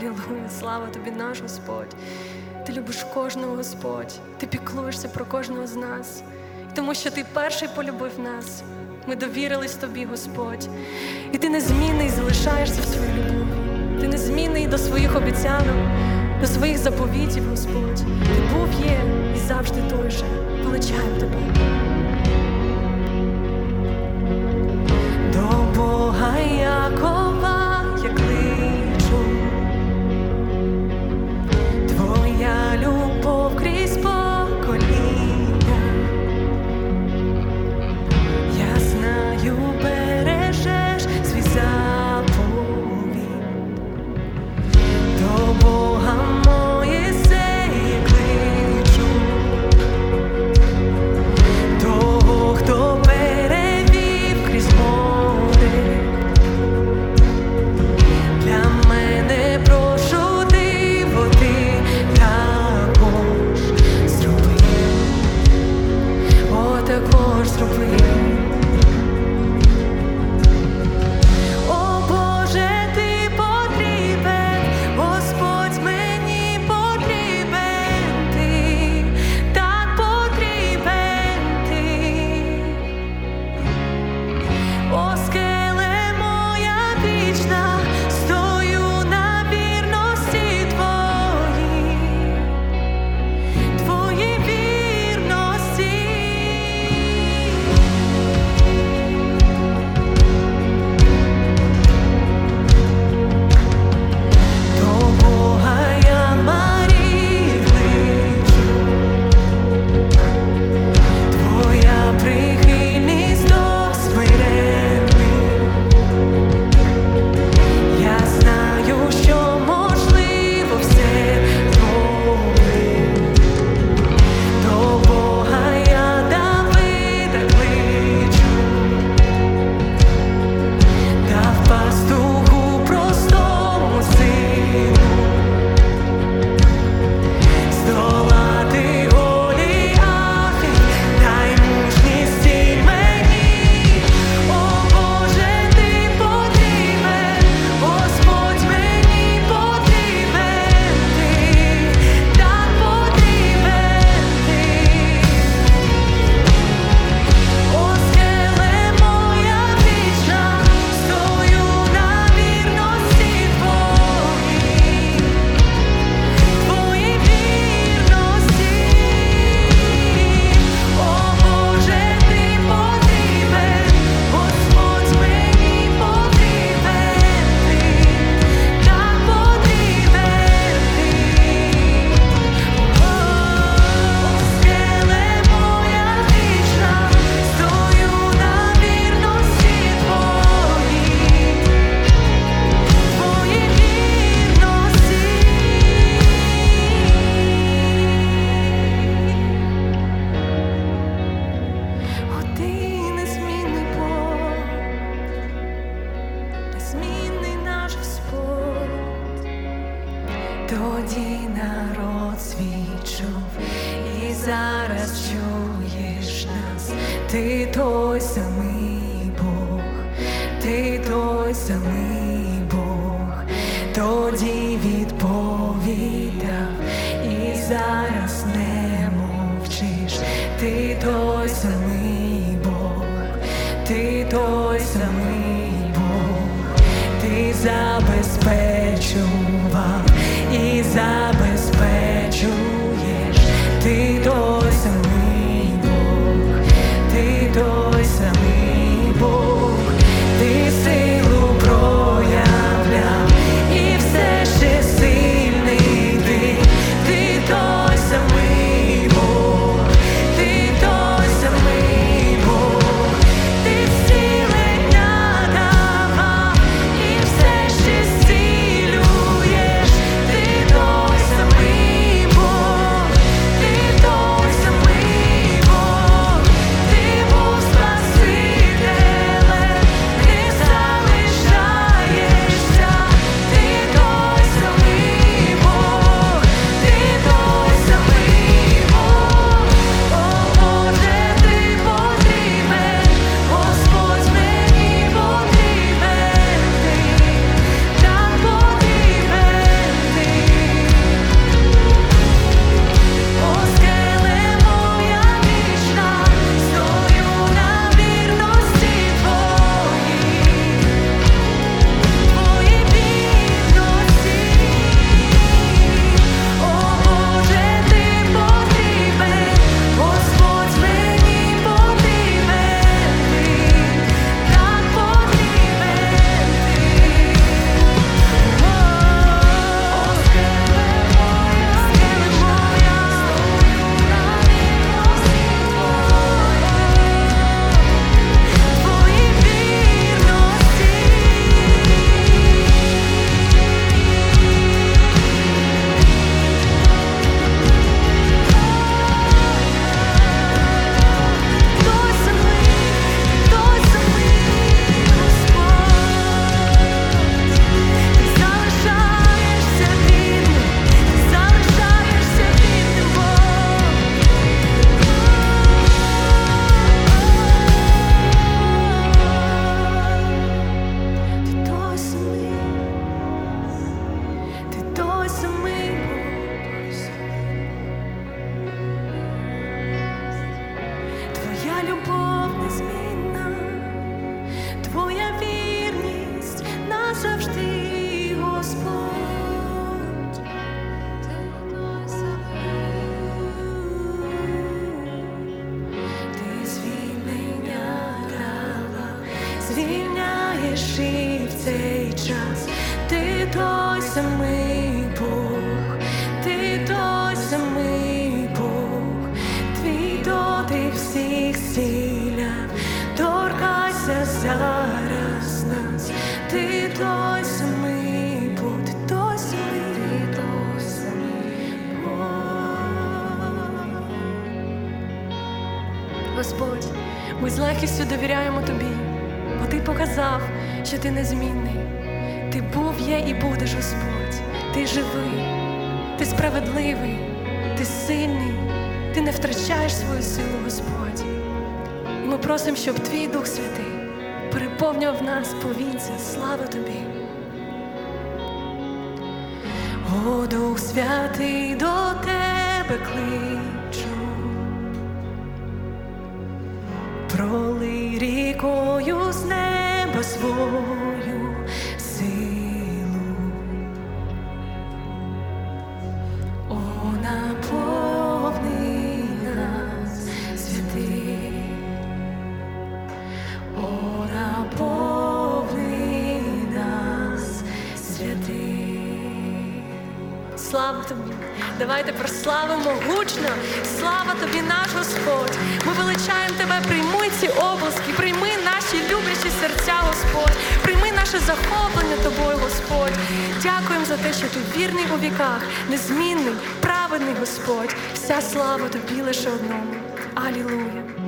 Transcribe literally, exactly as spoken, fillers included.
Алілуя, слава тобі, наш Господь. Ти любиш кожного, Господь. Ти піклуєшся про кожного з нас. І тому що ти перший полюбив нас. Ми довірились тобі, Господь. І ти незмінний залишаєшся в своїй любові. Ти незмінний до своїх обіцянок, до своїх заповітів, Господь. Ти був, є і завжди той же. Величаємо тебе. До Бога Якова я кличу. Твоя любов крізь покоління. Я знаю, бережеш свій заповідь. До Бога Моїсея кличу. Того, хто перевів крізь море. Для мене прошу ти води також зроби. О, також зроби. О, Боже, ти потрібен, Господь мені потрібен ти, так потрібен ти. О, скеле моя вічна, стою на вірності твоїй, твоїй вірності. До Бога я Марії кличу. Твоя прихильність до смиренних. Я знаю, що можливо все зробити. До Бога я Давида кличу. Дав пастуху простому сину. Здолати Голіафів, дай мужність і мені. О, Боже, ти потрібен, Господь мені потрібен ти, так потрібен ти. О, скеле моя вічна, стою на вірності твоїй, твоїй вірності. О, Боже, ти потрібен, Господь мені потрібен ти, так потрібен ти. О, скеле моя вічна, стою на вірності твоїй, твоїй вірності. О, ти незмінний Бог, незмінний наш Господь. Тоді народ свій чув, і зараз чуєш нас. Ти той самий Бог, ти той самий Бог. Тоді відповідав, і зараз не мовчиш. Ти той самий Бог, ти той самий Бог. Ти забезпечував і забезпечуєш. Ти той самий Бог, ти той самий Бог. Ти силу проявляв і все ще сильний ти. Ти той самий Бог, ти той самий Бог. Ти зцілення давав і все ще зцілюєш. Ти той самий Бог, ти той завжди, Господь. Ти той самий. Ти звільнення дала, звільняєш і в цей час. Ти той самий Бог, ти той самий Бог, твій дотик всіх зціляв, торкайся зараз нас. Ти той самий Бог, ти той самий, ти той самий Бог. Господь, ми з легкістю довіряємо Тобі, бо Ти показав, що Ти незмінний. Ти був, є і будеш, Господь. Ти живий, Ти справедливий, Ти сильний, Ти не втрачаєш свою силу, Господь. І ми просимо, щоб Твій Дух Святий переповнював нас повінця. Слава Тобі. О, Дух Святий, до Тебе кличу. Пролий рікою з неба свою силу. О, наповни нас, святий. О, наповни нас, святий. Слава Тобі! Давайте прославимо гучно. Слава Тобі, наш Господь! Ми величаємо Тебе, прийми ці обласки, прийми наші люблячі серця, Господь, прийми наше захоплення Тобою, Господь. Дякуємо за те, що Ти вірний у віках, незмінний, праведний, Господь. Вся слава Тобі лише одному. Алілуя!